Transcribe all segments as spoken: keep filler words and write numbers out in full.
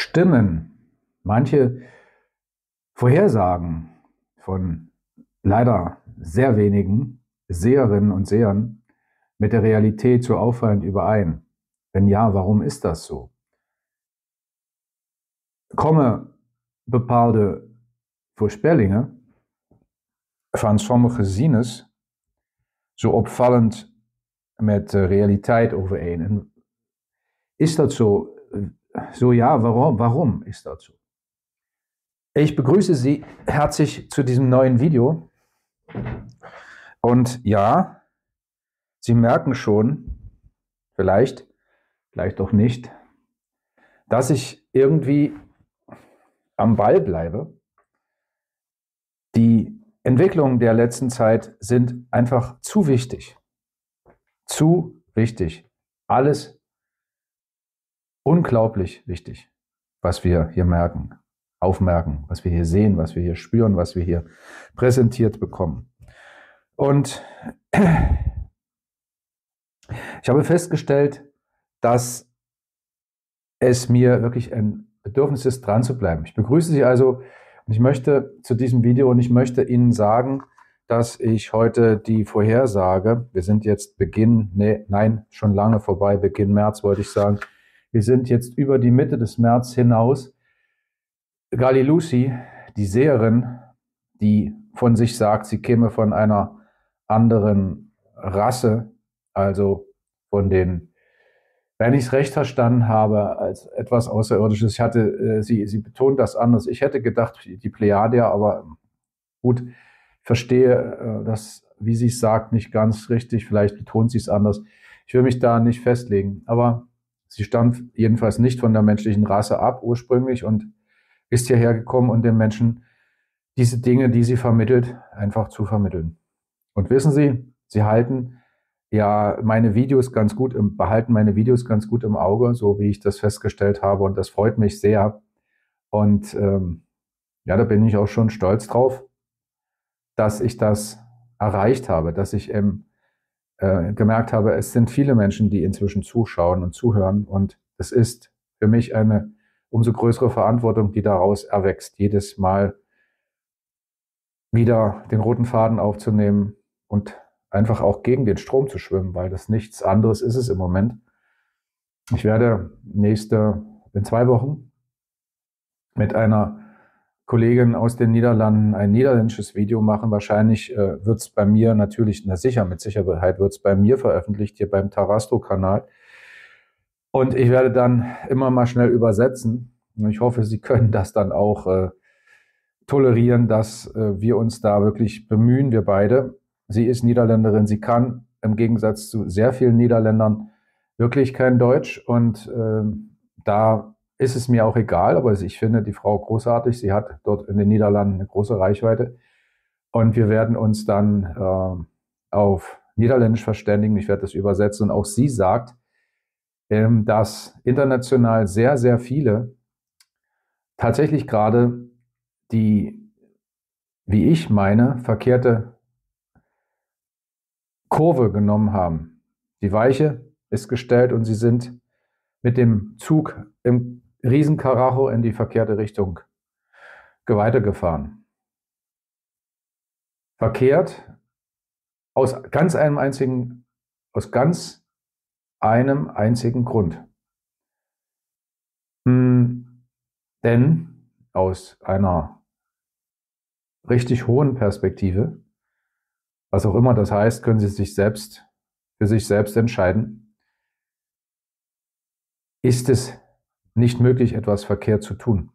stimmen manche Vorhersagen von leider sehr wenigen Seherinnen und Sehern mit der Realität so auffallend überein? Wenn ja, warum ist das so? Komen bepaalde voorspellingen van sommige zieners zo opvallend met de realiteit overeen? En is dat so? So ja, warum, warum ist das so? Ich begrüße Sie herzlich zu diesem neuen Video. Und ja, Sie merken schon, vielleicht, vielleicht auch nicht, dass ich irgendwie am Ball bleibe. Die Entwicklungen der letzten Zeit sind einfach zu wichtig. Zu wichtig. Alles unglaublich wichtig, was wir hier merken, aufmerken, was wir hier sehen, was wir hier spüren, was wir hier präsentiert bekommen. Und ich habe festgestellt, dass es mir wirklich ein Bedürfnis ist, dran zu bleiben. Ich begrüße Sie also und ich möchte zu diesem Video und ich möchte Ihnen sagen, dass ich heute die Vorhersage, wir sind jetzt Beginn, nee, nein, schon lange vorbei, Beginn März wollte ich sagen, wir sind jetzt über die Mitte des März hinaus. Gali Lucy, die Seherin, die von sich sagt, sie käme von einer anderen Rasse, also von den, wenn ich es recht verstanden habe, als etwas Außerirdisches. Ich hatte, äh, sie, sie betont das anders. Ich hätte gedacht, die Plejadier, aber gut, ich verstehe äh, das, wie sie es sagt, nicht ganz richtig. Vielleicht betont sie es anders. Ich will mich da nicht festlegen, aber sie stammt jedenfalls nicht von der menschlichen Rasse ab ursprünglich und ist hierher gekommen, um den Menschen diese Dinge, die sie vermittelt, einfach zu vermitteln. Und wissen Sie, sie halten ja meine Videos ganz gut im, behalten meine Videos ganz gut im Auge, so wie ich das festgestellt habe, und das freut mich sehr. Und ähm, ja, da bin ich auch schon stolz drauf, dass ich das erreicht habe, dass ich ähm, äh, gemerkt habe, es sind viele Menschen, die inzwischen zuschauen und zuhören, und es ist für mich eine umso größere Verantwortung, die daraus erwächst, jedes Mal wieder den roten Faden aufzunehmen und einfach auch gegen den Strom zu schwimmen, weil das nichts anderes ist es im Moment. Ich werde nächste, in zwei Wochen mit einer Kollegin aus den Niederlanden ein niederländisches Video machen. Wahrscheinlich äh, wird es bei mir natürlich, na sicher, mit Sicherheit wird es bei mir veröffentlicht, hier beim Tarastro-Kanal. Und ich werde dann immer mal schnell übersetzen. Und ich hoffe, Sie können das dann auch äh, tolerieren, dass äh, wir uns da wirklich bemühen, wir beide. Sie ist Niederländerin, sie kann im Gegensatz zu sehr vielen Niederländern wirklich kein Deutsch. Und äh, da ist es mir auch egal, aber ich finde die Frau großartig. Sie hat dort in den Niederlanden eine große Reichweite. Und wir werden uns dann äh, auf Niederländisch verständigen. Ich werde das übersetzen. Und auch sie sagt, ähm, dass international sehr, sehr viele tatsächlich gerade die, wie ich meine, verkehrte Kurve genommen haben. Die Weiche ist gestellt und sie sind mit dem Zug im Riesenkaracho in die verkehrte Richtung weitergefahren. Verkehrt aus ganz einem einzigen, aus ganz einem einzigen Grund. Hm, denn aus einer richtig hohen Perspektive, was auch immer das heißt, können Sie sich selbst für sich selbst entscheiden, ist es nicht möglich, etwas verkehrt zu tun.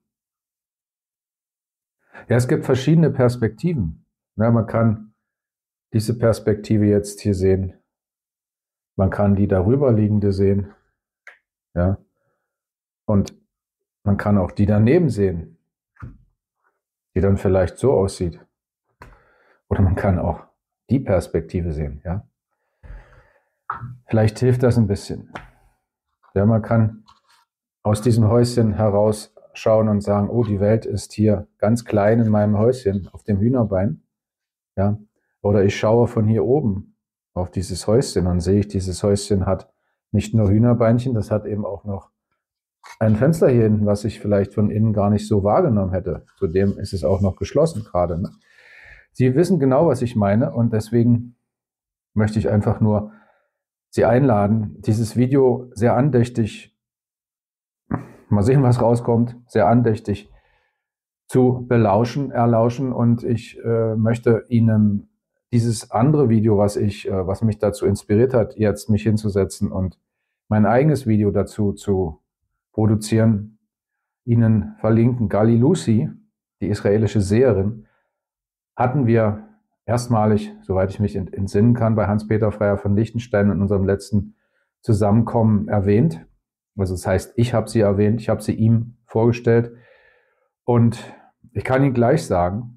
Ja, es gibt verschiedene Perspektiven. Ja, man kann diese Perspektive jetzt hier sehen. Man kann die darüber liegende sehen. Ja. Und man kann auch die daneben sehen, die dann vielleicht so aussieht. Oder man kann auch die Perspektive sehen. Ja. Vielleicht hilft das ein bisschen. Ja, man kann aus diesem Häuschen herausschauen und sagen, oh, die Welt ist hier ganz klein in meinem Häuschen auf dem Hühnerbein. Ja. Oder ich schaue von hier oben auf dieses Häuschen und sehe ich, dieses Häuschen hat nicht nur Hühnerbeinchen, das hat eben auch noch ein Fenster hier hinten, was ich vielleicht von innen gar nicht so wahrgenommen hätte. Zudem ist es auch noch geschlossen gerade. Ne? Sie wissen genau, was ich meine, und deswegen möchte ich einfach nur Sie einladen, dieses Video sehr andächtig, mal sehen, was rauskommt, sehr andächtig zu belauschen, erlauschen, und ich äh, möchte Ihnen dieses andere Video, was ich, äh, was mich dazu inspiriert hat, jetzt mich hinzusetzen und mein eigenes Video dazu zu produzieren, Ihnen verlinken. Gali Lucy, die israelische Seherin, hatten wir erstmalig, soweit ich mich entsinnen kann, bei Hans-Peter Freyer von Liechtenstein in unserem letzten Zusammenkommen erwähnt. Also das heißt, ich habe sie erwähnt, ich habe sie ihm vorgestellt, und ich kann Ihnen gleich sagen,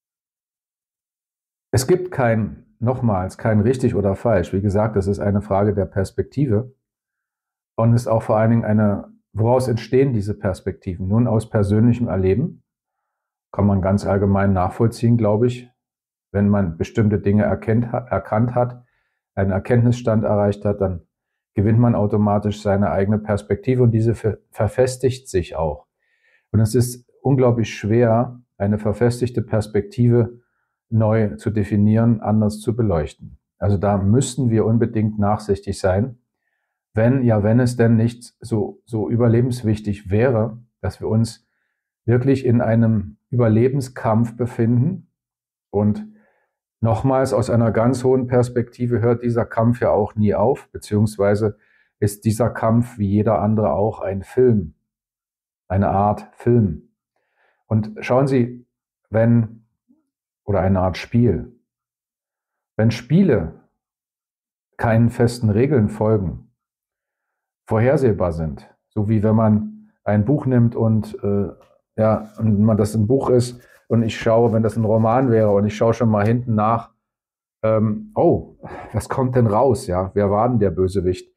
es gibt kein, nochmals, kein richtig oder falsch. Wie gesagt, das ist eine Frage der Perspektive und ist auch vor allen Dingen eine, woraus entstehen diese Perspektiven? Nun, aus persönlichem Erleben kann man ganz allgemein nachvollziehen, glaube ich, wenn man bestimmte Dinge erkennt, erkannt hat, einen Erkenntnisstand erreicht hat, dann gewinnt man automatisch seine eigene Perspektive, und diese verfestigt sich auch. Und es ist unglaublich schwer, eine verfestigte Perspektive neu zu definieren, anders zu beleuchten. Also da müssten wir unbedingt nachsichtig sein, wenn, ja, wenn es denn nicht so, so überlebenswichtig wäre, dass wir uns wirklich in einem Überlebenskampf befinden. Und nochmals, aus einer ganz hohen Perspektive hört dieser Kampf ja auch nie auf, beziehungsweise ist dieser Kampf wie jeder andere auch ein Film, eine Art Film. Und schauen Sie, wenn, oder eine Art Spiel, wenn Spiele keinen festen Regeln folgen, vorhersehbar sind, so wie wenn man ein Buch nimmt und, äh, ja, und man das ein Buch ist und ich schaue, wenn das ein Roman wäre und ich schaue schon mal hinten nach, ähm, oh, was kommt denn raus, ja, wer war denn der Bösewicht?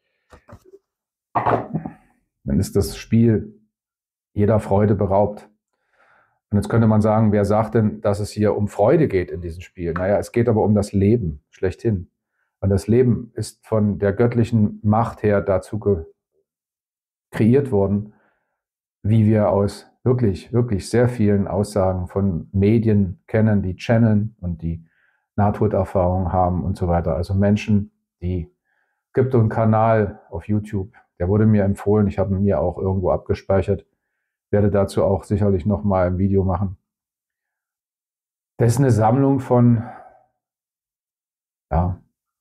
Dann ist das Spiel jeder Freude beraubt. Und jetzt könnte man sagen, wer sagt denn, dass es hier um Freude geht in diesem Spiel? Naja, es geht aber um das Leben schlechthin. Und das Leben ist von der göttlichen Macht her dazu kreiert worden, wie wir aus wirklich, wirklich sehr vielen Aussagen von Medien kennen, die channeln und die Nahtoderfahrungen haben und so weiter. Also Menschen, die, es gibt einen Kanal auf YouTube, der wurde mir empfohlen, ich habe ihn mir auch irgendwo abgespeichert, werde dazu auch sicherlich nochmal ein Video machen. Das ist eine Sammlung von, ja,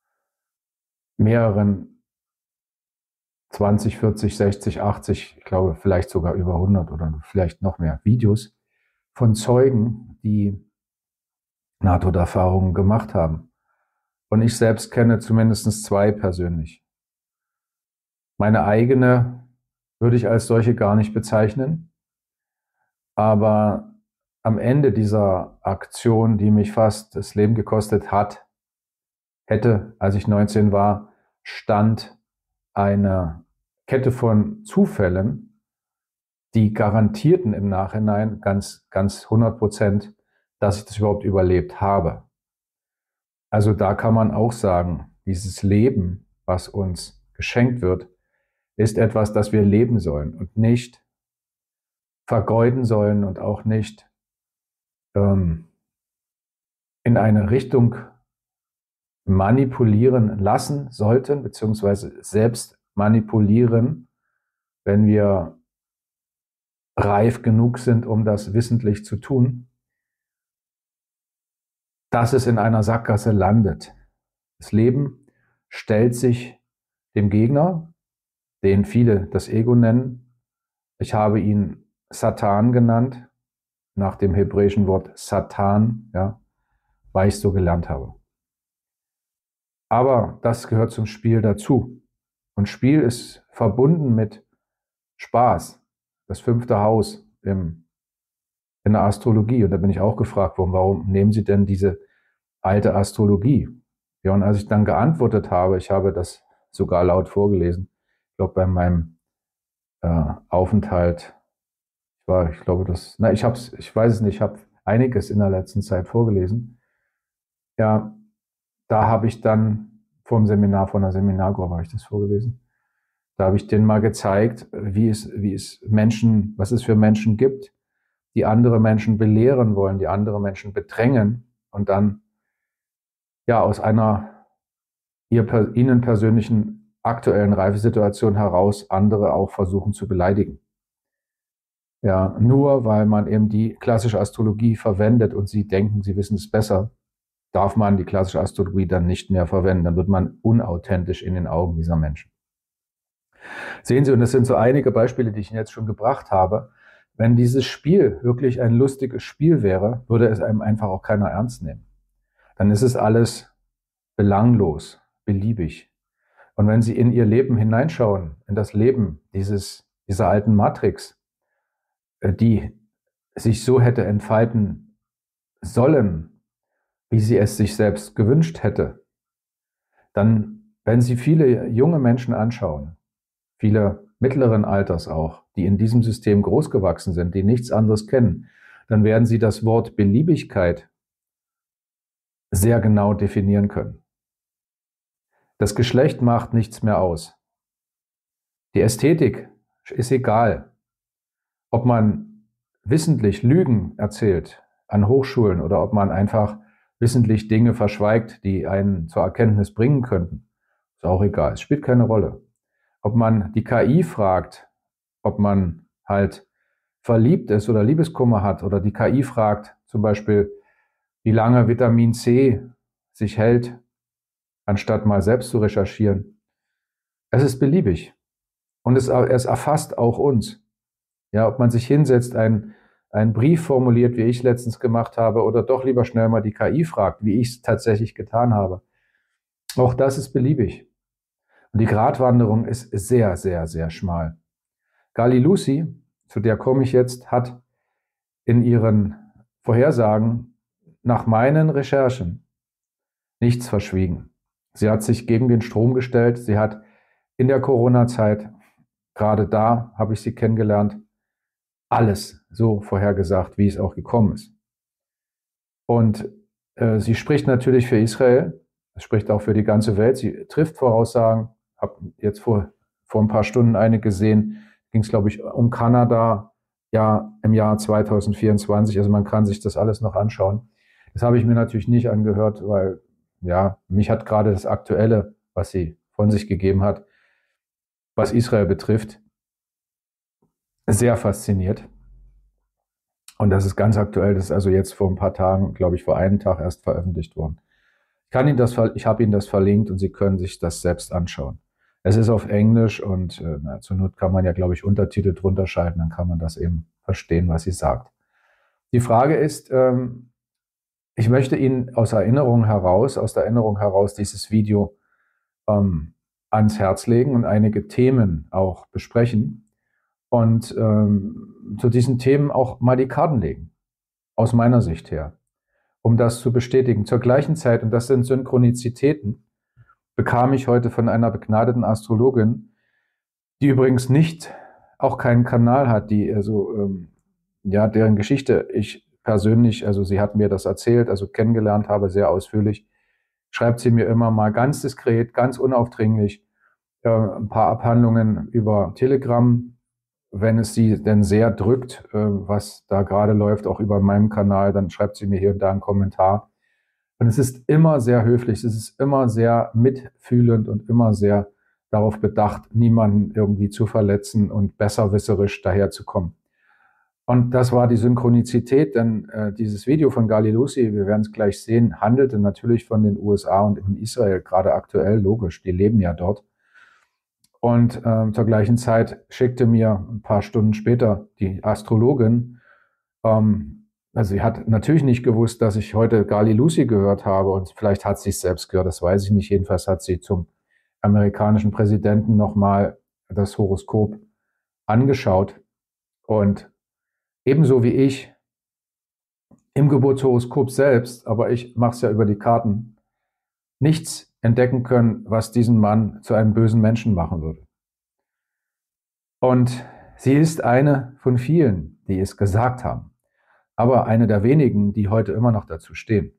mehreren zwanzig, vierzig, sechzig, achtzig, ich glaube vielleicht sogar über hundert oder vielleicht noch mehr Videos von Zeugen, die Nahtoderfahrungen gemacht haben. Und ich selbst kenne zumindest zwei persönlich. Meine eigene würde ich als solche gar nicht bezeichnen, aber am Ende dieser Aktion, die mich fast das Leben gekostet hat, hätte, als ich neunzehn war, stand eine Kette von Zufällen, die garantierten im Nachhinein ganz, ganz hundert Prozent, dass ich das überhaupt überlebt habe. Also da kann man auch sagen, dieses Leben, was uns geschenkt wird, ist etwas, das wir leben sollen und nicht vergeuden sollen und auch nicht ähm, in eine Richtung manipulieren lassen sollten, beziehungsweise selbst manipulieren, wenn wir reif genug sind, um das wissentlich zu tun, dass es in einer Sackgasse landet. Das Leben stellt sich dem Gegner, den viele das Ego nennen. Ich habe ihn Satan genannt, nach dem hebräischen Wort Satan, ja, weil ich es so gelernt habe. Aber das gehört zum Spiel dazu. Und Spiel ist verbunden mit Spaß. Das fünfte Haus im, in der Astrologie. Und da bin ich auch gefragt worden, warum nehmen Sie denn diese alte Astrologie? Ja, und als ich dann geantwortet habe, ich habe das sogar laut vorgelesen, ich glaube bei meinem äh, Aufenthalt, ich war, ich glaube das, na, ich hab's, ich weiß es nicht, ich habe einiges in der letzten Zeit vorgelesen. Ja, da habe ich dann vor dem Seminar, vor einer Seminargruppe habe ich das vorgelesen. Da habe ich denen mal gezeigt, wie es, wie es Menschen, was es für Menschen gibt, die andere Menschen belehren wollen, die andere Menschen bedrängen und dann ja aus einer ihr, ihnen persönlichen aktuellen Reifesituation heraus andere auch versuchen zu beleidigen. Ja, nur weil man eben die klassische Astrologie verwendet und sie denken, sie wissen es besser, darf man die klassische Astrologie dann nicht mehr verwenden. Dann wird man unauthentisch in den Augen dieser Menschen. Sehen Sie, und das sind so einige Beispiele, die ich Ihnen jetzt schon gebracht habe. Wenn dieses Spiel wirklich ein lustiges Spiel wäre, würde es einem einfach auch keiner ernst nehmen. Dann ist es alles belanglos, beliebig. Und wenn Sie in Ihr Leben hineinschauen, in das Leben dieses, dieser alten Matrix, die sich so hätte entfalten sollen, wie sie es sich selbst gewünscht hätte, dann, wenn Sie viele junge Menschen anschauen, viele mittleren Alters auch, die in diesem System großgewachsen sind, die nichts anderes kennen, dann werden Sie das Wort Beliebigkeit sehr genau definieren können. Das Geschlecht macht nichts mehr aus. Die Ästhetik ist egal, ob man wissentlich Lügen erzählt an Hochschulen oder ob man einfach wissentlich Dinge verschweigt, die einen zur Erkenntnis bringen könnten. Ist auch egal, es spielt keine Rolle. Ob man die K I fragt, ob man halt verliebt ist oder Liebeskummer hat, oder die K I fragt zum Beispiel, wie lange Vitamin C sich hält, anstatt mal selbst zu recherchieren. Es ist beliebig. Und es, es erfasst auch uns. Ja, ob man sich hinsetzt, einen, einen Brief formuliert, wie ich letztens gemacht habe, oder doch lieber schnell mal die K I fragt, wie ich es tatsächlich getan habe. Auch das ist beliebig. Und die Gratwanderung ist sehr, sehr, sehr schmal. Gali Lucy, zu der komme ich jetzt, hat in ihren Vorhersagen nach meinen Recherchen nichts verschwiegen. Sie hat sich gegen den Strom gestellt. Sie hat in der Corona-Zeit, gerade da habe ich sie kennengelernt, alles so vorhergesagt, wie es auch gekommen ist. Und äh, sie spricht natürlich für Israel, es spricht auch für die ganze Welt. Sie trifft Voraussagen. Ich habe jetzt vor, vor ein paar Stunden eine gesehen, ging es, glaube ich, um Kanada, ja, im Jahr zweitausendvierundzwanzig. Also man kann sich das alles noch anschauen. Das habe ich mir natürlich nicht angehört, weil, ja, mich hat gerade das Aktuelle, was sie von sich gegeben hat, was Israel betrifft, sehr fasziniert. Und das ist ganz aktuell, das ist also jetzt vor ein paar Tagen, glaube ich, vor einem Tag erst veröffentlicht worden. Ich kann Ihnen das, ich habe Ihnen das verlinkt und Sie können sich das selbst anschauen. Es ist auf Englisch und äh, na, zur Not kann man ja, glaube ich, Untertitel drunter schalten, dann kann man das eben verstehen, was sie sagt. Die Frage ist, ähm, ich möchte Ihnen aus Erinnerung heraus, aus der Erinnerung heraus dieses Video ähm, ans Herz legen und einige Themen auch besprechen und ähm, zu diesen Themen auch mal die Karten legen, aus meiner Sicht her, um das zu bestätigen. Zur gleichen Zeit, und das sind Synchronizitäten, bekam ich heute von einer begnadeten Astrologin, die übrigens nicht, auch keinen Kanal hat, die also, ähm, ja, deren Geschichte ich persönlich, also sie hat mir das erzählt, also kennengelernt habe, sehr ausführlich, schreibt sie mir immer mal ganz diskret, ganz unaufdringlich, äh, ein paar Abhandlungen über Telegram, wenn es sie denn sehr drückt, äh, was da gerade läuft, auch über meinem Kanal, dann schreibt sie mir hier und da einen Kommentar. Und es ist immer sehr höflich, es ist immer sehr mitfühlend und immer sehr darauf bedacht, niemanden irgendwie zu verletzen und besserwisserisch daherzukommen. Und das war die Synchronizität, denn äh, dieses Video von Gali Lucy, wir werden es gleich sehen, handelte natürlich von den U S A und in Israel, gerade aktuell, logisch, die leben ja dort. Und ähm, zur gleichen Zeit schickte mir ein paar Stunden später die Astrologin, ähm, also sie hat natürlich nicht gewusst, dass ich heute Gali Lucy gehört habe und vielleicht hat sie es selbst gehört, das weiß ich nicht. Jedenfalls hat sie zum amerikanischen Präsidenten nochmal das Horoskop angeschaut und ebenso wie ich im Geburtshoroskop selbst, aber ich mache es ja über die Karten, nichts entdecken können, was diesen Mann zu einem bösen Menschen machen würde. Und sie ist eine von vielen, die es gesagt haben, aber eine der wenigen, die heute immer noch dazu stehen.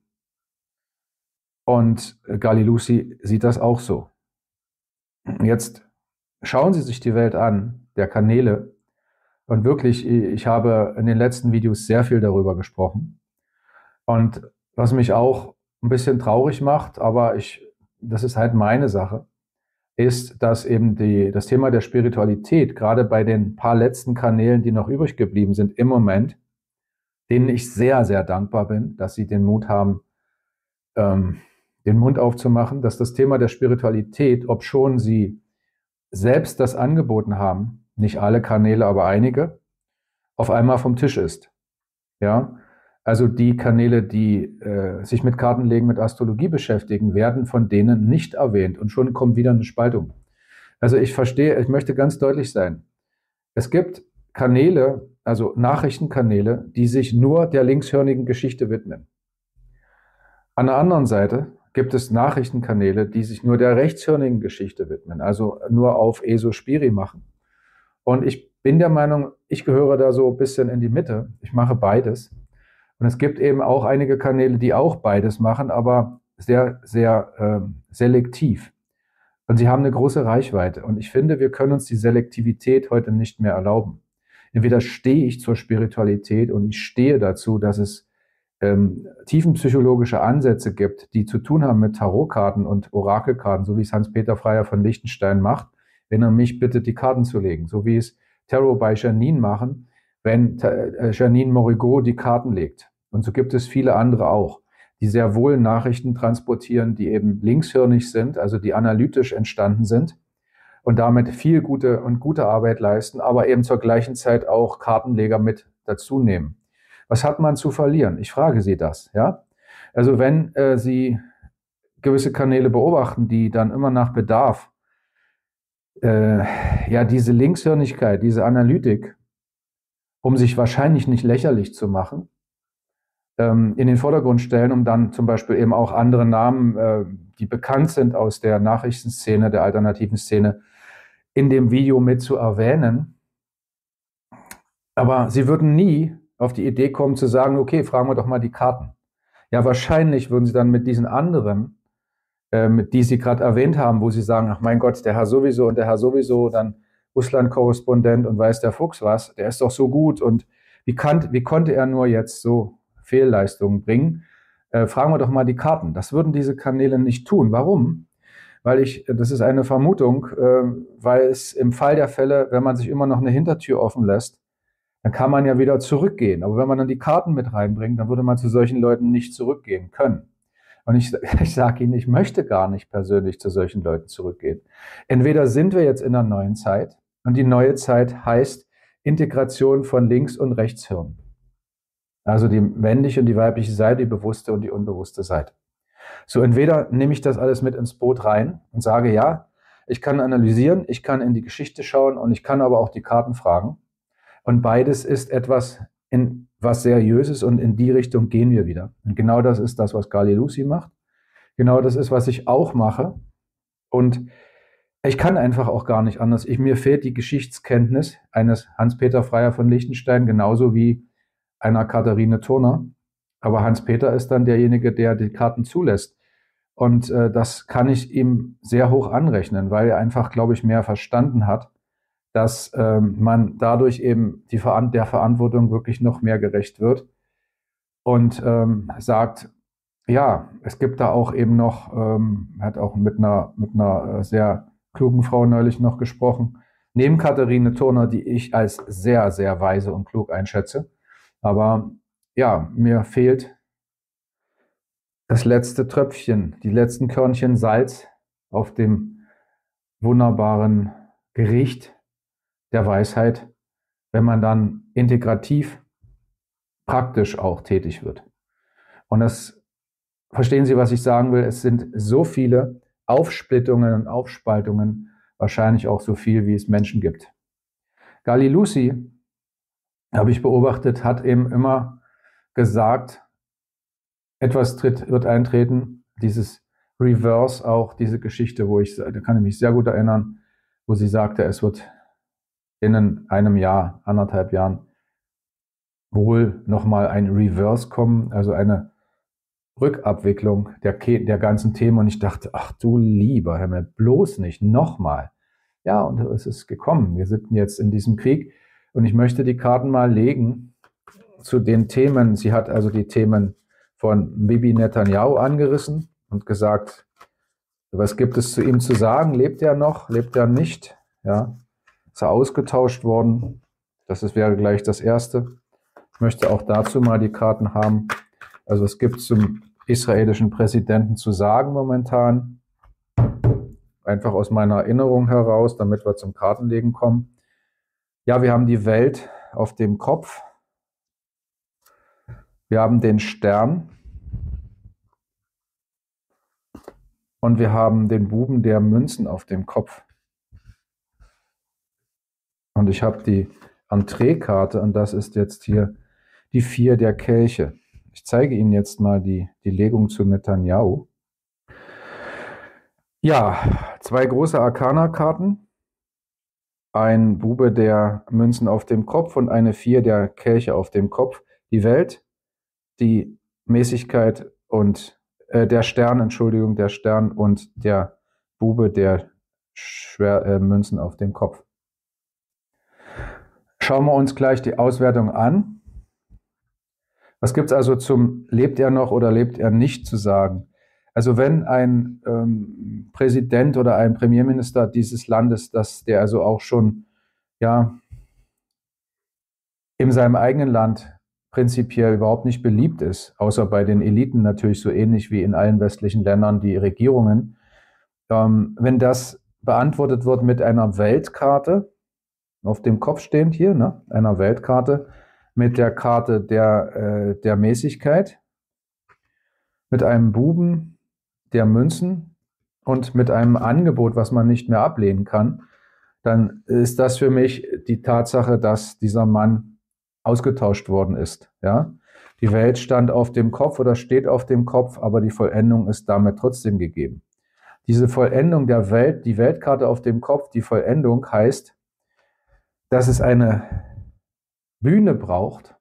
Und Gali Lucy sieht das auch so. Jetzt schauen Sie sich die Welt an, der Kanäle. Und wirklich, ich habe in den letzten Videos sehr viel darüber gesprochen. Und was mich auch ein bisschen traurig macht, aber ich, das ist halt meine Sache, ist, dass eben die, das Thema der Spiritualität, gerade bei den paar letzten Kanälen, die noch übrig geblieben sind im Moment, denen ich sehr, sehr dankbar bin, dass sie den Mut haben, ähm, den Mund aufzumachen, dass das Thema der Spiritualität, obschon sie selbst das angeboten haben, nicht alle Kanäle, aber einige, auf einmal vom Tisch ist. Ja, also die Kanäle, die äh, sich mit Kartenlegen, mit Astrologie beschäftigen, werden von denen nicht erwähnt und schon kommt wieder eine Spaltung. Also ich verstehe, ich möchte ganz deutlich sein. Es gibt Kanäle, also Nachrichtenkanäle, die sich nur der linkshörnigen Geschichte widmen. An der anderen Seite gibt es Nachrichtenkanäle, die sich nur der rechtshörnigen Geschichte widmen, also nur auf ESO Spiri machen. Und ich bin der Meinung, ich gehöre da so ein bisschen in die Mitte. Ich mache beides. Und es gibt eben auch einige Kanäle, die auch beides machen, aber sehr, sehr äh, selektiv. Und sie haben eine große Reichweite. Und ich finde, wir können uns die Selektivität heute nicht mehr erlauben. Entweder stehe ich zur Spiritualität und ich stehe dazu, dass es ähm, tiefenpsychologische Ansätze gibt, die zu tun haben mit Tarotkarten und Orakelkarten, so wie es Hans-Peter Freyer von Liechtenstein macht, wenn er mich bittet, die Karten zu legen. So wie es Tarot bei Janine machen, wenn äh, Janine Morigot die Karten legt. Und so gibt es viele andere auch, die sehr wohl Nachrichten transportieren, die eben linkshirnig sind, also die analytisch entstanden sind und damit viel gute und gute Arbeit leisten, aber eben zur gleichen Zeit auch Kartenleger mit dazu nehmen. Was hat man zu verlieren? Ich frage Sie das, ja? Also wenn äh, Sie gewisse Kanäle beobachten, die dann immer nach Bedarf äh, ja diese Linkshirnigkeit, diese Analytik, um sich wahrscheinlich nicht lächerlich zu machen, ähm, in den Vordergrund stellen, um dann zum Beispiel eben auch andere Namen, äh, die bekannt sind aus der Nachrichtenszene, der alternativen Szene, in dem Video mit zu erwähnen. Aber sie würden nie auf die Idee kommen zu sagen, okay, fragen wir doch mal die Karten. Ja, wahrscheinlich würden sie dann mit diesen anderen, ähm, die sie gerade erwähnt haben, wo sie sagen, ach mein Gott, der Herr sowieso und der Herr sowieso, dann Russland-Korrespondent und weiß der Fuchs was, der ist doch so gut und wie, kann, wie konnte er nur jetzt so Fehlleistungen bringen? Äh, fragen wir doch mal die Karten. Das würden diese Kanäle nicht tun. Warum? Weil ich, das ist eine Vermutung, äh, weil es im Fall der Fälle, wenn man sich immer noch eine Hintertür offen lässt, dann kann man ja wieder zurückgehen. Aber wenn man dann die Karten mit reinbringt, dann würde man zu solchen Leuten nicht zurückgehen können. Und ich, ich sage Ihnen, ich möchte gar nicht persönlich zu solchen Leuten zurückgehen. Entweder sind wir jetzt in einer neuen Zeit und die neue Zeit heißt Integration von Links- und Rechtshirn. Also die männliche und die weibliche Seite, die bewusste und die unbewusste Seite. So, entweder nehme ich das alles mit ins Boot rein und sage, ja, ich kann analysieren, ich kann in die Geschichte schauen und ich kann aber auch die Karten fragen. Und beides ist etwas, in was Seriöses und in die Richtung gehen wir wieder. Und genau das ist das, was Gali Lucy macht. Genau das ist, was ich auch mache. Und ich kann einfach auch gar nicht anders. Ich, mir fehlt die Geschichtskenntnis eines Hans-Peter Freyer von Liechtenstein, genauso wie einer Katharine Turner. Aber Hans-Peter ist dann derjenige, der die Karten zulässt. Und äh, das kann ich ihm sehr hoch anrechnen, weil er einfach, glaube ich, mehr verstanden hat, dass ähm, man dadurch eben die Veran der Verantwortung wirklich noch mehr gerecht wird und ähm, sagt, ja, es gibt da auch eben noch, ähm, hat auch mit einer, mit einer sehr klugen Frau neulich noch gesprochen, neben Katharine Turner, die ich als sehr, sehr weise und klug einschätze. Aber ja, mir fehlt das letzte Tröpfchen, die letzten Körnchen Salz auf dem wunderbaren Gericht der Weisheit, wenn man dann integrativ praktisch auch tätig wird. Und das, verstehen Sie, was ich sagen will? Es sind so viele Aufsplittungen und Aufspaltungen, wahrscheinlich auch so viel, wie es Menschen gibt. Gali Lucy, habe ich beobachtet, hat eben immer gesagt, etwas tritt, wird eintreten, dieses Reverse auch, diese Geschichte, wo ich, da kann ich mich sehr gut erinnern, wo sie sagte, es wird in einem Jahr, anderthalb Jahren wohl nochmal ein Reverse kommen, also eine Rückabwicklung der, der ganzen Themen. Und ich dachte, ach du lieber Himmel, bloß nicht nochmal. Ja, und es ist gekommen. Wir sind jetzt in diesem Krieg und ich möchte die Karten mal legen zu den Themen. Sie hat also die Themen von Bibi Netanyahu angerissen und gesagt, was gibt es zu ihm zu sagen? Lebt er noch? Lebt er nicht? Ja, ist er ausgetauscht worden? Das ist, wäre gleich das Erste. Ich möchte auch dazu mal die Karten haben. Also es gibt zum israelischen Präsidenten zu sagen momentan. Einfach aus meiner Erinnerung heraus, damit wir zum Kartenlegen kommen. Ja, wir haben die Welt auf dem Kopf. Wir haben den Stern. Und wir haben den Buben der Münzen auf dem Kopf. Und ich habe die Entreekarte und das ist jetzt hier die vier der Kelche. Ich zeige Ihnen jetzt mal die, die Legung zu Netanyahu. Ja, zwei große Arkana-Karten. Ein Bube der Münzen auf dem Kopf und eine vier der Kelche auf dem Kopf. Die Welt, die Mäßigkeit und äh, der Stern, Entschuldigung, der Stern und der Bube der Schwer, äh, Münzen auf dem Kopf. Schauen wir uns gleich die Auswertung an. Was gibt es also zum lebt er noch oder lebt er nicht zu sagen? Also wenn ein ähm, Präsident oder ein Premierminister dieses Landes, dass der also auch schon ja in seinem eigenen Land prinzipiell überhaupt nicht beliebt ist, außer bei den Eliten natürlich so ähnlich wie in allen westlichen Ländern die Regierungen, ähm, wenn das beantwortet wird mit einer Weltkarte, auf dem Kopf stehend hier, ne, einer Weltkarte, mit der Karte der, äh, der Mäßigkeit, mit einem Buben der Münzen und mit einem Angebot, was man nicht mehr ablehnen kann, dann ist das für mich die Tatsache, dass dieser Mann ausgetauscht worden ist. Ja? Die Welt stand auf dem Kopf oder steht auf dem Kopf, aber die Vollendung ist damit trotzdem gegeben. Diese Vollendung der Welt, die Weltkarte auf dem Kopf, die Vollendung heißt, dass es eine Bühne braucht,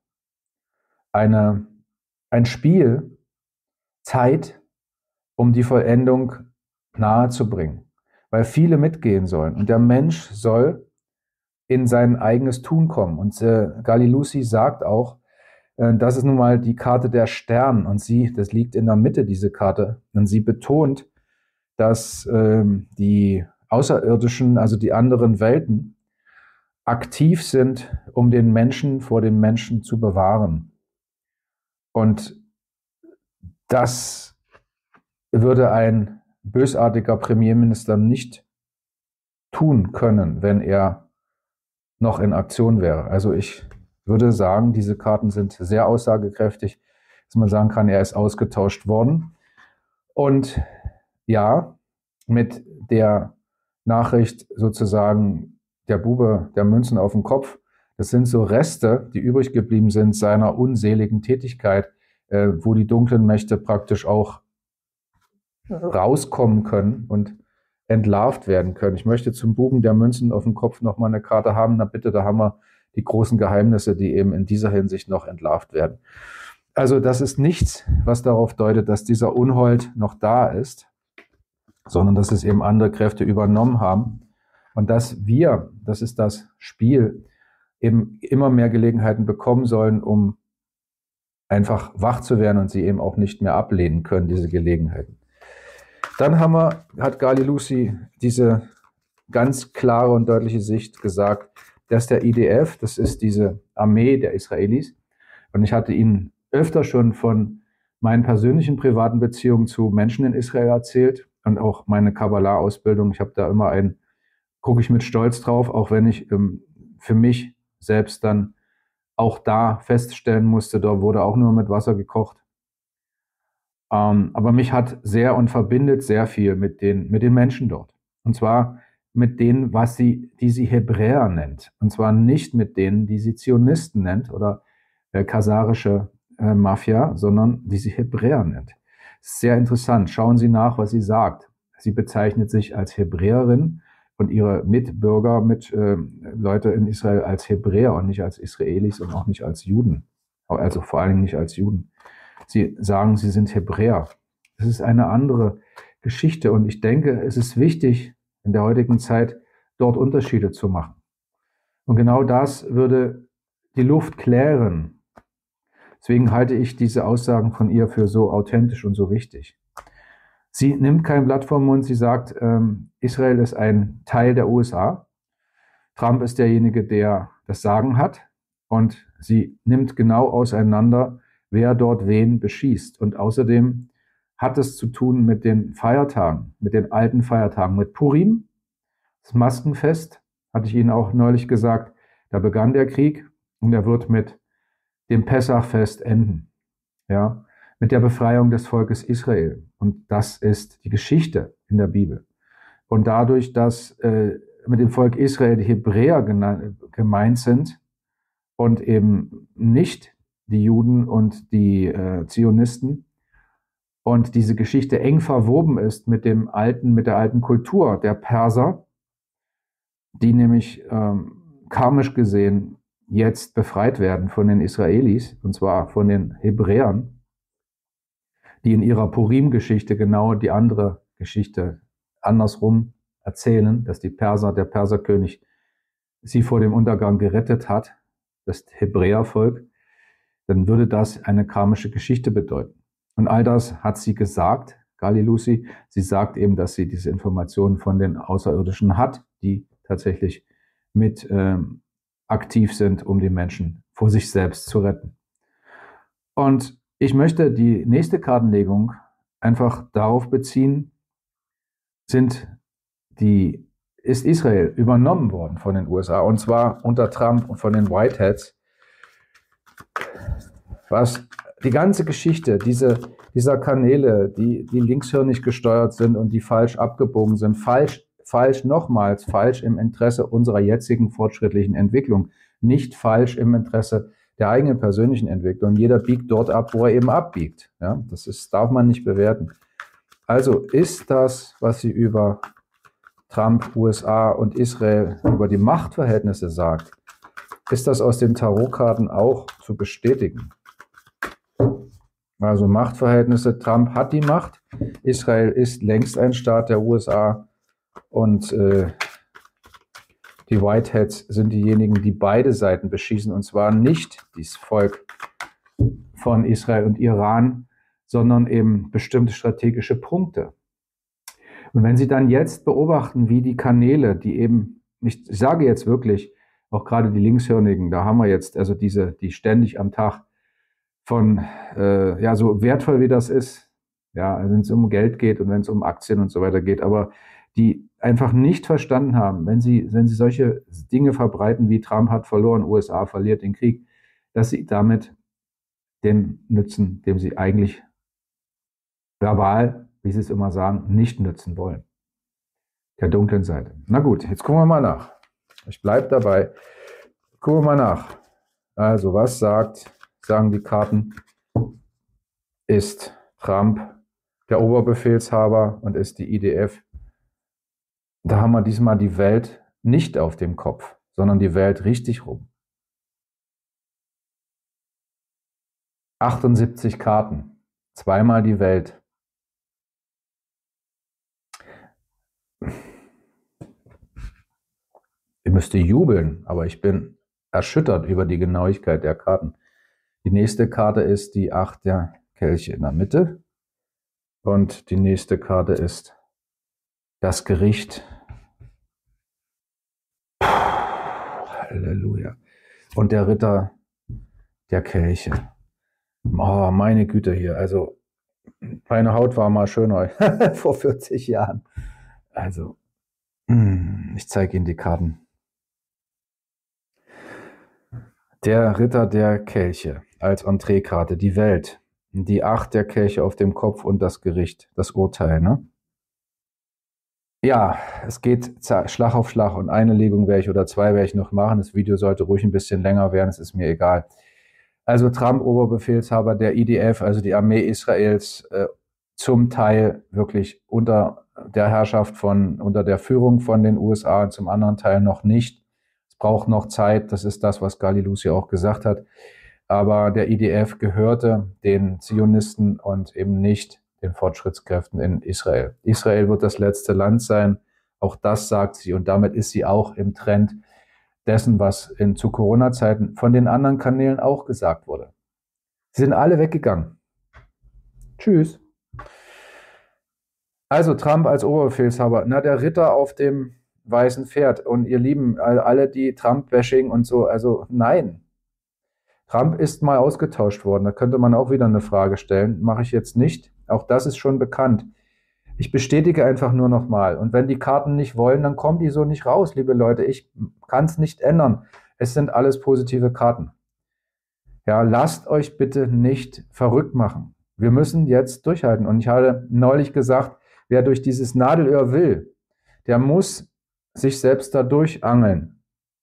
eine, ein Spiel, Zeit, um die Vollendung nahe zu bringen, weil viele mitgehen sollen. Und der Mensch soll in sein eigenes Tun kommen. Und äh, Gali Lucy sagt auch, äh, das ist nun mal die Karte der Stern. Und sie, das liegt in der Mitte, diese Karte. Und sie betont, dass äh, die Außerirdischen, also die anderen Welten, aktiv sind, um den Menschen vor den Menschen zu bewahren. Und das würde ein bösartiger Premierminister nicht tun können, wenn er noch in Aktion wäre. Also ich würde sagen, diese Karten sind sehr aussagekräftig, dass man sagen kann, er ist ausgetauscht worden. Und ja, mit der Nachricht sozusagen der Bube der Münzen auf dem Kopf, das sind so Reste, die übrig geblieben sind seiner unseligen Tätigkeit, äh, wo die dunklen Mächte praktisch auch rauskommen können und entlarvt werden können. Ich möchte zum Buben der Münzen auf dem Kopf nochmal eine Karte haben. Na bitte, da haben wir die großen Geheimnisse, die eben in dieser Hinsicht noch entlarvt werden. Also das ist nichts, was darauf deutet, dass dieser Unhold noch da ist, sondern dass es eben andere Kräfte übernommen haben und dass wir, das ist das Spiel, eben immer mehr Gelegenheiten bekommen sollen, um einfach wach zu werden und sie eben auch nicht mehr ablehnen können, diese Gelegenheiten. Dann haben wir, hat Gali Lucy diese ganz klare und deutliche Sicht gesagt, dass der I D F, das ist diese Armee der Israelis, und ich hatte Ihnen öfter schon von meinen persönlichen privaten Beziehungen zu Menschen in Israel erzählt und auch meine Kabbalah-Ausbildung. Ich habe da immer ein, gucke ich mit Stolz drauf, auch wenn ich ähm, für mich selbst dann auch da feststellen musste, da wurde auch nur mit Wasser gekocht. Ähm, aber mich hat sehr und verbindet sehr viel mit den, mit den Menschen dort. Und zwar mit denen, was sie, die sie Hebräer nennt. Und zwar nicht mit denen, die sie Zionisten nennt oder äh, kasarische äh, Mafia, sondern die sie Hebräer nennt. Sehr interessant. Schauen Sie nach, was sie sagt. Sie bezeichnet sich als Hebräerin und ihre Mitbürger, mit äh, Leute in Israel als Hebräer und nicht als Israelis und auch nicht als Juden. Also vor allen Dingen nicht als Juden. Sie sagen, sie sind Hebräer. Das ist eine andere Geschichte und ich denke, es ist wichtig, in der heutigen Zeit dort Unterschiede zu machen. Und genau das würde die Luft klären. Deswegen halte ich diese Aussagen von ihr für so authentisch und so wichtig. Sie nimmt kein Blatt vom Mund, sie sagt, ähm, Israel ist ein Teil der U S A. Trump ist derjenige, der das Sagen hat. Und sie nimmt genau auseinander, wer dort wen beschießt. Und außerdem hat es zu tun mit den Feiertagen, mit den alten Feiertagen, mit Purim, das Maskenfest, hatte ich Ihnen auch neulich gesagt, da begann der Krieg und er wird mit dem Pessachfest enden, ja, mit der Befreiung des Volkes Israel. Und das ist die Geschichte in der Bibel. Und dadurch, dass äh, mit dem Volk Israel die Hebräer gemeint sind und eben nicht die Juden und die äh, Zionisten, und diese Geschichte eng verwoben ist mit dem alten, mit der alten Kultur der Perser, die nämlich ähm, karmisch gesehen jetzt befreit werden von den Israelis, und zwar von den Hebräern, die in ihrer Purim-Geschichte genau die andere Geschichte andersrum erzählen, dass die Perser, der Perserkönig sie vor dem Untergang gerettet hat, das Hebräervolk, dann würde das eine karmische Geschichte bedeuten. Und all das hat sie gesagt, Gali Lucy. Sie sagt eben, dass sie diese Informationen von den Außerirdischen hat, die tatsächlich mit ähm, aktiv sind, um die Menschen vor sich selbst zu retten. Und ich möchte die nächste Kartenlegung einfach darauf beziehen, sind die, ist Israel übernommen worden von den U S A, und zwar unter Trump und von den Whiteheads, was die ganze Geschichte diese, dieser Kanäle, die, die linkshirnig gesteuert sind und die falsch abgebogen sind, falsch, falsch, nochmals falsch im Interesse unserer jetzigen fortschrittlichen Entwicklung, nicht falsch im Interesse der eigenen persönlichen Entwicklung. Jeder biegt dort ab, wo er eben abbiegt. Ja, das ist, darf man nicht bewerten. Also ist das, was sie über Trump, U S A und Israel, über die Machtverhältnisse sagt, ist das aus den Tarotkarten auch zu bestätigen? Also Machtverhältnisse, Trump hat die Macht, Israel ist längst ein Staat der U S A und äh, die Whiteheads sind diejenigen, die beide Seiten beschießen, und zwar nicht das Volk von Israel und Iran, sondern eben bestimmte strategische Punkte. Und wenn Sie dann jetzt beobachten, wie die Kanäle, die eben, ich sage jetzt wirklich, auch gerade die Linkshirnigen, da haben wir jetzt also diese, die ständig am Tag von, äh, ja, so wertvoll wie das ist, ja, wenn es um Geld geht und wenn es um Aktien und so weiter geht, aber die einfach nicht verstanden haben, wenn sie, wenn sie solche Dinge verbreiten, wie Trump hat verloren, U S A verliert den Krieg, dass sie damit dem nützen, dem sie eigentlich verbal, wie sie es immer sagen, nicht nützen wollen. Der dunklen Seite. Na gut, jetzt gucken wir mal nach. Ich bleibe dabei. Gucken wir mal nach. Also, was sagt, sagen die Karten, ist Trump der Oberbefehlshaber und ist die I D F. Da haben wir diesmal die Welt nicht auf dem Kopf, sondern die Welt richtig rum. achtundsiebzig Karten, zweimal die Welt. Ich müsste jubeln, aber ich bin erschüttert über die Genauigkeit der Karten. Die nächste Karte ist die Acht der Kelche in der Mitte und die nächste Karte ist das Gericht. Halleluja. Und der Ritter der Kelche. Oh, meine Güte hier. Also, meine Haut war mal schöner vor vierzig Jahren. Also, ich zeige Ihnen die Karten. Der Ritter der Kelche als Entreekarte, die Welt, die Acht der Kelche auf dem Kopf und das Gericht, das Urteil, ne? Ja, es geht Schlag auf Schlag und eine Legung werde ich oder zwei werde ich noch machen. Das Video sollte ruhig ein bisschen länger werden, es ist mir egal. Also Trump, Oberbefehlshaber der I D F, also die Armee Israels, äh, zum Teil wirklich unter der Herrschaft von, unter der Führung von den U S A, zum anderen Teil noch nicht. Es braucht noch Zeit, das ist das, was Gali Lucy auch gesagt hat. Aber der I D F gehörte den Zionisten und eben nicht den Fortschrittskräften in Israel. Israel wird das letzte Land sein, Auch das sagt sie und damit ist sie auch im Trend dessen, was in, zu Corona-Zeiten von den anderen Kanälen auch gesagt wurde. Sie sind alle weggegangen. Tschüss. Also Trump als Oberbefehlshaber, na der Ritter auf dem weißen Pferd. Und ihr Lieben, alle die Trump-Bashing und so, also nein. Trump ist mal ausgetauscht worden, da könnte man auch wieder eine Frage stellen, mache ich jetzt nicht. Auch das ist schon bekannt. Ich bestätige einfach nur nochmal. Und wenn die Karten nicht wollen, dann kommen die so nicht raus, liebe Leute. Ich kann es nicht ändern. Es sind alles positive Karten. Ja, lasst euch bitte nicht verrückt machen. Wir müssen jetzt durchhalten. Und ich habe neulich gesagt, wer durch dieses Nadelöhr will, der muss sich selbst da durchangeln.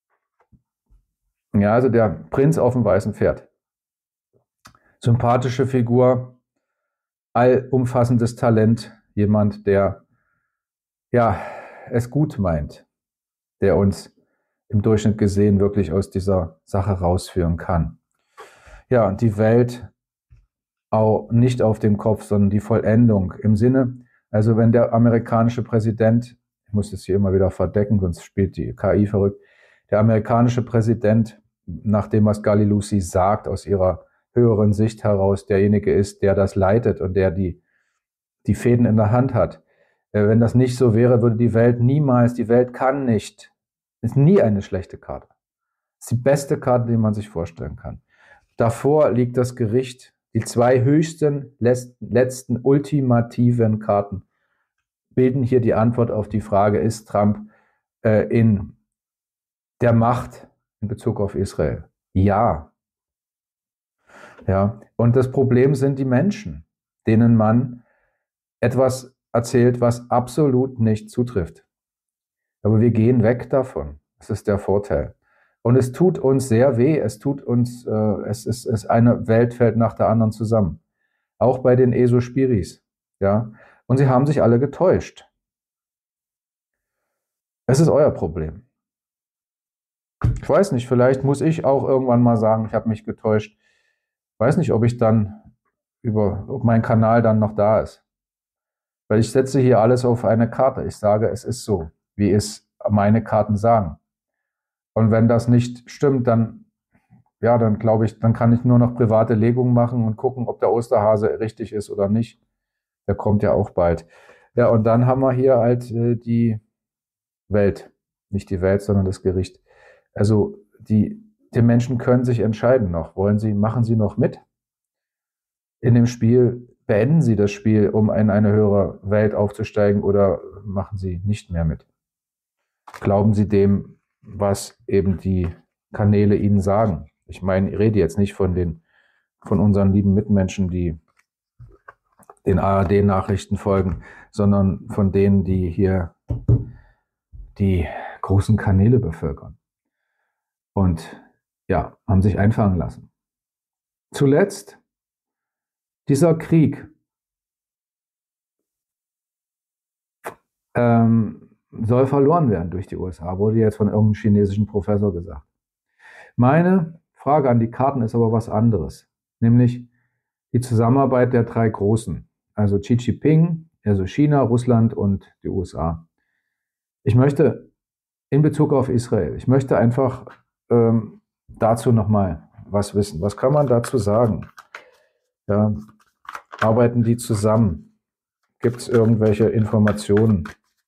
Ja, also der Prinz auf dem weißen Pferd. Sympathische Figur, allumfassendes Talent, jemand, der ja, es gut meint, der uns im Durchschnitt gesehen wirklich aus dieser Sache rausführen kann. Ja, und die Welt auch nicht auf dem Kopf, sondern die Vollendung im Sinne, also wenn der amerikanische Präsident, ich muss das hier immer wieder verdecken, sonst spielt die K I verrückt, der amerikanische Präsident, nach dem, was Gali Lucy sagt, aus ihrer höheren Sicht heraus, derjenige ist, der das leitet und der die, die Fäden in der Hand hat. Wenn das nicht so wäre, würde die Welt niemals, die Welt kann nicht, ist nie eine schlechte Karte. Ist die beste Karte, die man sich vorstellen kann. Davor liegt das Gericht, die zwei höchsten, letzten, ultimativen Karten bilden hier die Antwort auf die Frage, ist Trump äh, in der Macht in Bezug auf Israel? Ja. Ja. Und das Problem sind die Menschen, denen man etwas erzählt, was absolut nicht zutrifft. Aber wir gehen weg davon. Das ist der Vorteil. Und es tut uns sehr weh. Es tut uns, äh, es ist, es eine Welt fällt nach der anderen zusammen. Auch bei den Esospiris. Ja. Und sie haben sich alle getäuscht. Es ist euer Problem. Ich weiß nicht, vielleicht muss ich auch irgendwann mal sagen, ich habe mich getäuscht. Ich weiß nicht, ob ich dann über, ob mein Kanal dann noch da ist. Weil ich setze hier alles auf eine Karte. Ich sage, es ist so, wie es meine Karten sagen. Und wenn das nicht stimmt, dann, ja, dann glaube ich, dann kann ich nur noch private Legungen machen und gucken, ob der Osterhase richtig ist oder nicht. Der kommt ja auch bald. Ja, und dann haben wir hier halt äh, die Welt. Nicht die Welt, sondern das Gericht. Also die, die Menschen können sich entscheiden noch. Wollen sie, machen sie noch mit in dem Spiel? Beenden sie das Spiel, um in eine höhere Welt aufzusteigen, oder machen sie nicht mehr mit? Glauben sie dem, was eben die Kanäle ihnen sagen? Ich meine, ich rede jetzt nicht von den, von unseren lieben Mitmenschen, die den A R D-Nachrichten folgen, sondern von denen, die hier die großen Kanäle bevölkern. Und ja, haben sich einfangen lassen. Zuletzt dieser Krieg ähm, soll verloren werden durch die U S A, wurde jetzt von irgendeinem chinesischen Professor gesagt. Meine Frage an die Karten ist aber was anderes, nämlich die Zusammenarbeit der drei Großen, also Xi Jinping, also China, Russland und die U S A. Ich möchte in Bezug auf Israel, ich möchte einfach ähm, dazu nochmal was wissen. Was kann man dazu sagen? Ja, arbeiten die zusammen? Gibt es irgendwelche Informationen?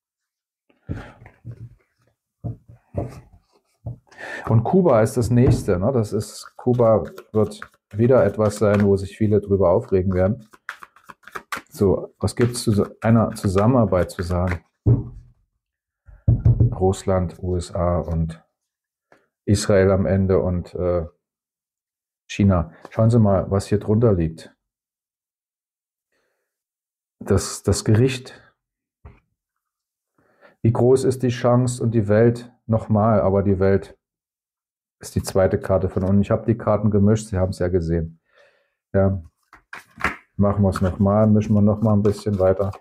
Und Kuba ist das nächste. Ne? Das ist, Kuba wird wieder etwas sein, wo sich viele drüber aufregen werden. So, was gibt es zu einer Zusammenarbeit zu sagen? Russland, U S A und Israel am Ende und äh, China. Schauen Sie mal, was hier drunter liegt. Das, das Gericht. Wie groß ist die Chance und die Welt? Nochmal, aber die Welt ist die zweite Karte von unten. Ich habe die Karten gemischt, Sie haben es ja gesehen. Ja. Machen wir es nochmal, mischen wir nochmal ein bisschen weiter.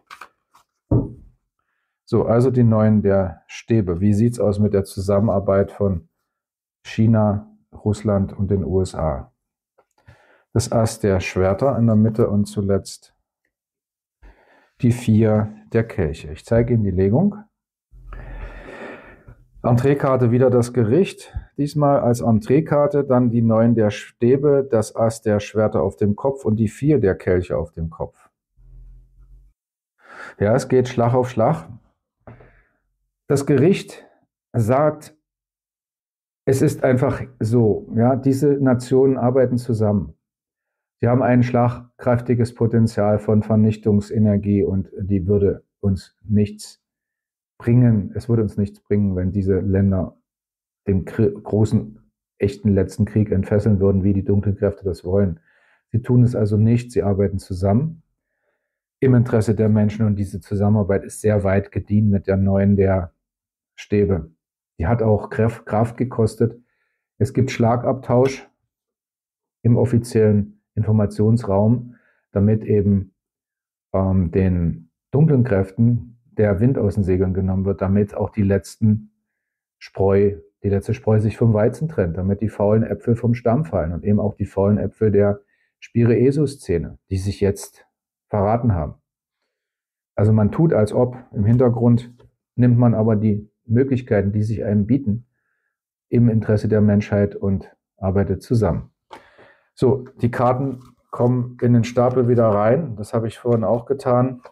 So, also die neuen der Stäbe. Wie sieht es aus mit der Zusammenarbeit von China, Russland und den U S A? Das Ass der Schwerter in der Mitte und zuletzt die vier der Kelche. Ich zeige Ihnen die Legung. Entreekarte wieder das Gericht, diesmal als Entreekarte, dann die neun der Stäbe, das Ass der Schwerter auf dem Kopf und die vier der Kelche auf dem Kopf. Ja, es geht Schlag auf Schlag. Das Gericht sagt, es ist einfach so, ja, diese Nationen arbeiten zusammen. Sie haben ein schlagkräftiges Potenzial von Vernichtungsenergie und die würde uns nichts bringen. Es würde uns nichts bringen, wenn diese Länder den großen, echten letzten Krieg entfesseln würden, wie die dunklen Kräfte das wollen. Sie tun es also nicht, sie arbeiten zusammen im Interesse der Menschen und diese Zusammenarbeit ist sehr weit gediehen mit der neuen der Stäbe. Die hat auch Kraft gekostet. Es gibt Schlagabtausch im offiziellen Informationsraum, damit eben ähm, den dunklen Kräften der Wind aus den Segeln genommen wird, damit auch die letzten Spreu, die letzte Spreu sich vom Weizen trennt, damit die faulen Äpfel vom Stamm fallen und eben auch die faulen Äpfel der Spire-Esus-Szene, die sich jetzt verraten haben. Also man tut als ob, im Hintergrund nimmt man aber die Möglichkeiten, die sich einem bieten, im Interesse der Menschheit und arbeitet zusammen. So, die Karten kommen in den Stapel wieder rein. Das habe ich vorhin auch getan.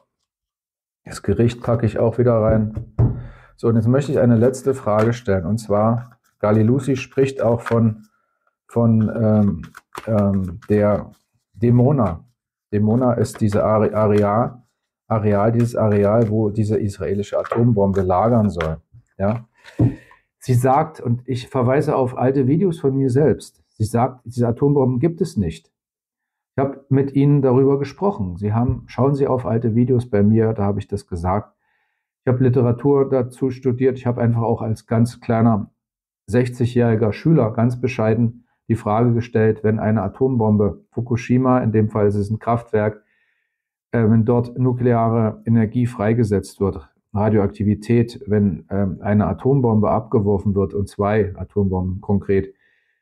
Das Gericht packe ich auch wieder rein. So, und jetzt möchte ich eine letzte Frage stellen. Und zwar, Galilusi spricht auch von, von ähm, ähm, der Demona. Demona ist diese Areal, Areal, dieses Areal, wo diese israelische Atombombe lagern soll. Ja? Sie sagt, und ich verweise auf alte Videos von mir selbst, sie sagt, diese Atombomben gibt es nicht. Ich habe mit Ihnen darüber gesprochen. Sie haben, schauen Sie auf alte Videos bei mir, da habe ich das gesagt. Ich habe Literatur dazu studiert. Ich habe einfach auch als ganz kleiner sechzigjähriger Schüler ganz bescheiden die Frage gestellt, wenn eine Atombombe, Fukushima, in dem Fall ist es ein Kraftwerk, äh, wenn dort nukleare Energie freigesetzt wird, Radioaktivität, wenn ähm, eine Atombombe abgeworfen wird, und zwei Atombomben konkret,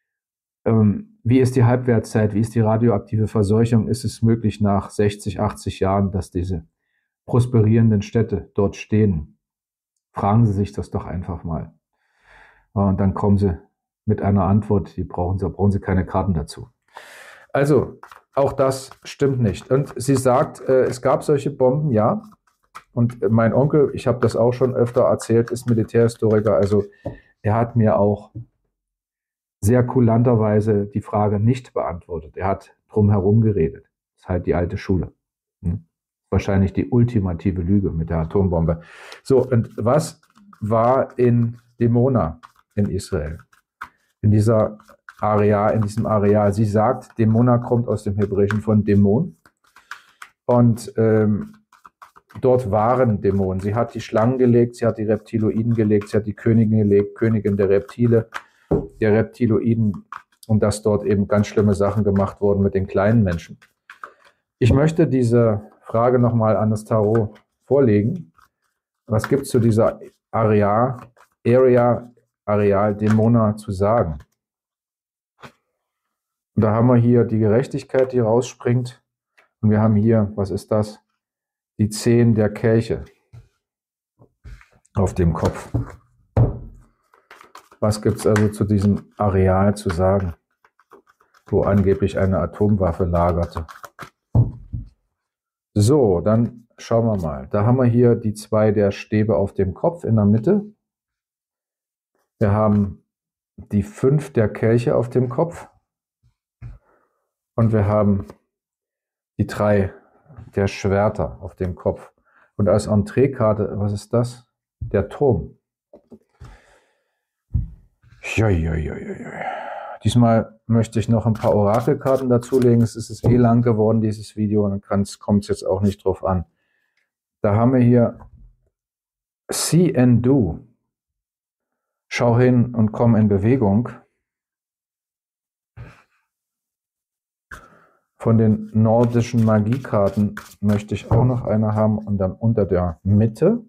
ähm, wie ist die Halbwertszeit, wie ist die radioaktive Verseuchung, ist es möglich nach sechzig, achtzig Jahren, dass diese prosperierenden Städte dort stehen? Fragen Sie sich das doch einfach mal. Und dann kommen Sie mit einer Antwort, die brauchen Sie, brauchen Sie keine Karten dazu. Also, auch das stimmt nicht. Und sie sagt, äh, es gab solche Bomben, ja. Und mein Onkel, ich habe das auch schon öfter erzählt, ist Militärhistoriker. Also er hat mir auch sehr kulanterweise die Frage nicht beantwortet. Er hat drum herum geredet. Das ist halt die alte Schule. Hm? Wahrscheinlich die ultimative Lüge mit der Atombombe. So, und was war in Demona in Israel? In dieser Areal, in diesem Areal. Sie sagt, Demona kommt aus dem Hebräischen von Dämon. Und ähm, dort waren Dämonen. Sie hat die Schlangen gelegt, sie hat die Reptiloiden gelegt, sie hat die Königin gelegt, Königin der Reptile, der Reptiloiden, und dass dort eben ganz schlimme Sachen gemacht wurden mit den kleinen Menschen. Ich möchte diese Frage nochmal an das Tarot vorlegen. Was gibt es zu dieser Area, Area, Areal Demona zu sagen? Und da haben wir hier die Gerechtigkeit, die rausspringt. Und wir haben hier, was ist das? Die Zehn der Kelche auf dem Kopf. Was gibt es also zu diesem Areal zu sagen, wo angeblich eine Atomwaffe lagerte? So, dann schauen wir mal. Da haben wir hier die zwei der Stäbe auf dem Kopf in der Mitte. Wir haben die fünf der Kelche auf dem Kopf. Und wir haben die drei der Schwerter auf dem Kopf. Und als Entreekarte, was ist das? Der Turm. Jojojojo. Diesmal möchte ich noch ein paar Orakelkarten dazulegen. Es ist eh lang geworden, dieses Video, und dann kommt es jetzt auch nicht drauf an. Da haben wir hier See and Do. Schau hin und komm in Bewegung. Von den nordischen Magiekarten möchte ich auch noch eine haben, und dann unter der Mitte.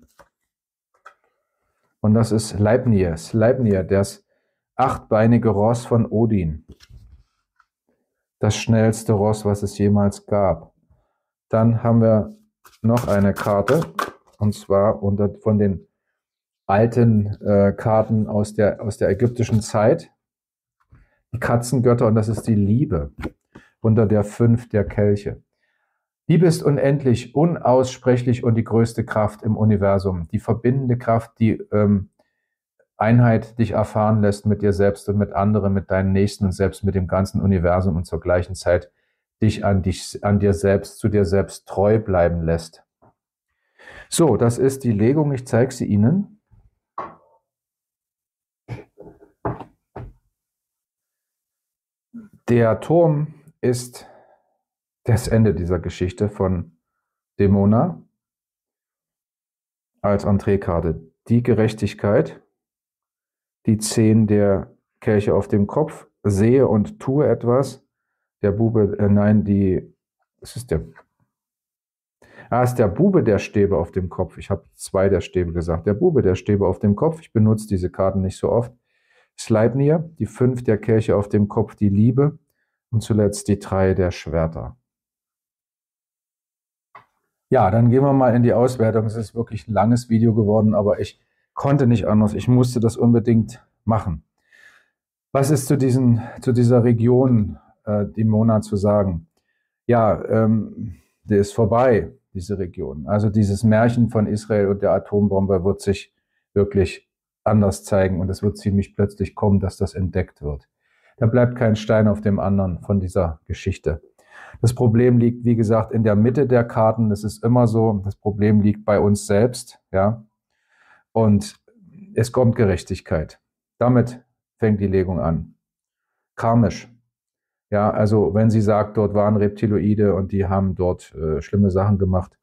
Und das ist Leibnir. Leibnir, das achtbeinige Ross von Odin. Das schnellste Ross, was es jemals gab. Dann haben wir noch eine Karte, und zwar unter, von den alten äh, Karten aus der, aus der ägyptischen Zeit. Die Katzengötter, und das ist die Liebe unter der fünf der Kelche. Liebe ist unendlich, unaussprechlich und die größte Kraft im Universum. Die verbindende Kraft, die ähm, Einheit dich erfahren lässt mit dir selbst und mit anderen, mit deinen Nächsten und selbst mit dem ganzen Universum und zur gleichen Zeit dich an, dich, an dir selbst, zu dir selbst treu bleiben lässt. So, das ist die Legung. Ich zeige sie Ihnen. Der Turm ist das Ende dieser Geschichte von Demona als Entreekarte. Die Gerechtigkeit, die Zehn der Kelche auf dem Kopf, sehe und tue etwas. Der Bube, äh, nein, die, das ist der, ah, ist der Bube der Stäbe auf dem Kopf. Ich habe zwei der Stäbe gesagt. Der Bube der Stäbe auf dem Kopf. Ich benutze diese Karten nicht so oft. Sleipnir, die fünf der Kelche auf dem Kopf, die Liebe. Und zuletzt die drei der Schwerter. Ja, dann gehen wir mal in die Auswertung. Es ist wirklich ein langes Video geworden, aber ich konnte nicht anders. Ich musste das unbedingt machen. Was ist zu, diesen, zu dieser Region äh, Dimona zu sagen? Ja, ähm, der ist vorbei, diese Region. Also dieses Märchen von Israel und der Atombombe wird sich wirklich anders zeigen und es wird ziemlich plötzlich kommen, dass das entdeckt wird. Da bleibt kein Stein auf dem anderen von dieser Geschichte. Das Problem liegt, wie gesagt, in der Mitte der Karten. Das ist immer so. Das Problem liegt bei uns selbst, ja. Und es kommt Gerechtigkeit. Damit fängt die Legung an. Karmisch. Ja, also wenn sie sagt, dort waren Reptiloide und die haben dort äh, schlimme Sachen gemacht,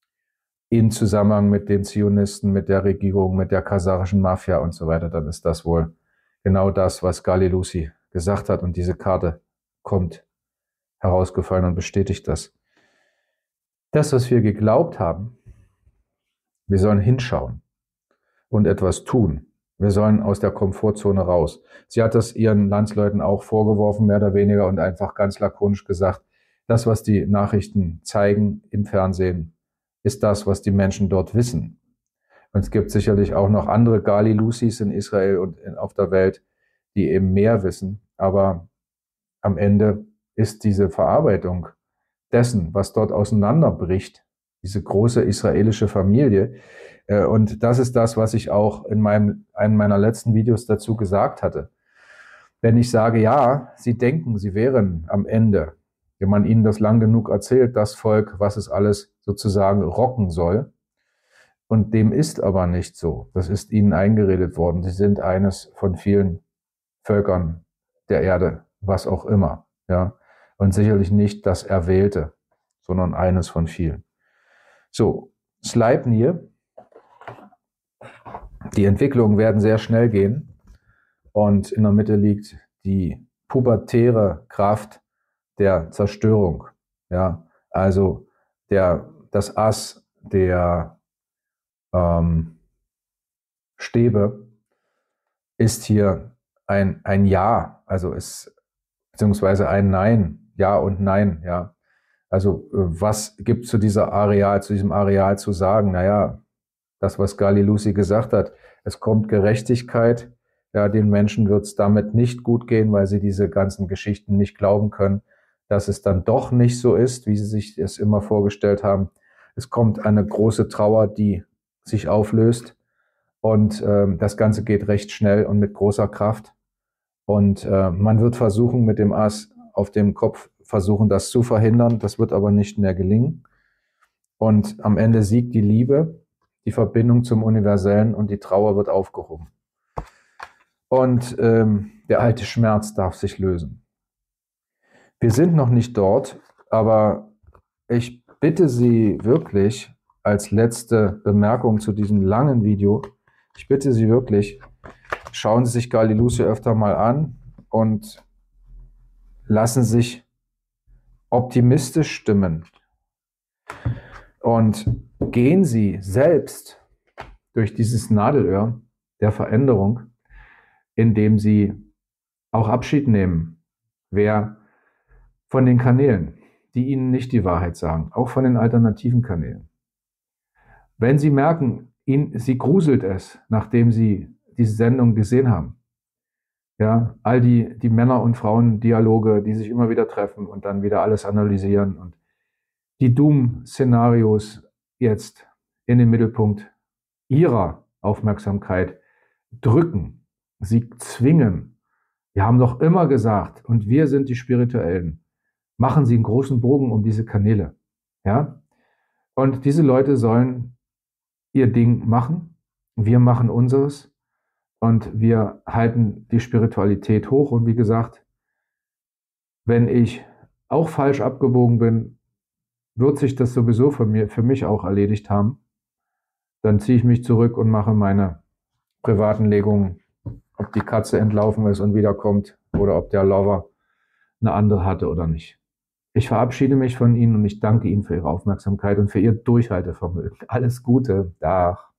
in Zusammenhang mit den Zionisten, mit der Regierung, mit der kasachischen Mafia und so weiter, dann ist das wohl genau das, was Gali Lucy gesagt hat. Und diese Karte kommt herausgefallen und bestätigt das. Das, was wir geglaubt haben, wir sollen hinschauen und etwas tun. Wir sollen aus der Komfortzone raus. Sie hat das ihren Landsleuten auch vorgeworfen, mehr oder weniger, und einfach ganz lakonisch gesagt, das, was die Nachrichten zeigen im Fernsehen, ist das, was die Menschen dort wissen. Und es gibt sicherlich auch noch andere Gali Lucys in Israel und in, auf der Welt, die eben mehr wissen. Aber am Ende ist diese Verarbeitung dessen, was dort auseinanderbricht, diese große israelische Familie. Äh, und das ist das, was ich auch in meinem, einem meiner letzten Videos dazu gesagt hatte. Wenn ich sage, ja, sie denken, sie wären am Ende, wenn man ihnen das lang genug erzählt, das Volk, was es alles sozusagen rocken soll. Und dem ist aber nicht so. Das ist ihnen eingeredet worden. Sie sind eines von vielen Völkern der Erde, was auch immer, ja. Und sicherlich nicht das Erwählte, sondern eines von vielen. So, Sleipnir. Die Entwicklungen werden sehr schnell gehen und in der Mitte liegt die pubertäre Kraft der Zerstörung. Ja, also der, das Ass der ähm, Stäbe ist hier ein, ein Ja, also ist beziehungsweise ein Nein, Ja und Nein, ja. Also was gibt zu dieser Areal, zu diesem Areal zu sagen? Naja, das, was Gali Lucy gesagt hat, es kommt Gerechtigkeit. Ja, den Menschen wird es damit nicht gut gehen, weil sie diese ganzen Geschichten nicht glauben können, dass es dann doch nicht so ist, wie sie sich es immer vorgestellt haben. Es kommt eine große Trauer, die sich auflöst und ähm, das Ganze geht recht schnell und mit großer Kraft. Und äh, man wird versuchen, mit dem Ass auf dem Kopf versuchen, das zu verhindern. Das wird aber nicht mehr gelingen. Und am Ende siegt die Liebe, die Verbindung zum Universellen, und die Trauer wird aufgehoben. Und ähm, der alte Schmerz darf sich lösen. Wir sind noch nicht dort, aber ich bitte Sie wirklich als letzte Bemerkung zu diesem langen Video, ich bitte Sie wirklich, schauen Sie sich Gali Lucy öfter mal an und lassen sich optimistisch stimmen. Und gehen Sie selbst durch dieses Nadelöhr der Veränderung, indem Sie auch Abschied nehmen, wer von den Kanälen, die Ihnen nicht die Wahrheit sagen, auch von den alternativen Kanälen. Wenn Sie merken, ihn, sie gruselt es, nachdem sie diese Sendung gesehen haben. Ja, all die, die Männer- und Frauen-Dialoge, die sich immer wieder treffen und dann wieder alles analysieren und die Doom-Szenarios jetzt in den Mittelpunkt ihrer Aufmerksamkeit drücken, sie zwingen. Wir haben doch immer gesagt, und wir sind die Spirituellen, machen Sie einen großen Bogen um diese Kanäle. Ja? Und diese Leute sollen ihr Ding machen, wir machen unseres und wir halten die Spiritualität hoch. Und wie gesagt, wenn ich auch falsch abgebogen bin, wird sich das sowieso von mir, für mich auch erledigt haben. Dann ziehe ich mich zurück und mache meine privaten Legungen, ob die Katze entlaufen ist und wiederkommt oder ob der Lover eine andere hatte oder nicht. Ich verabschiede mich von Ihnen und ich danke Ihnen für Ihre Aufmerksamkeit und für Ihr Durchhaltevermögen. Alles Gute. Dach.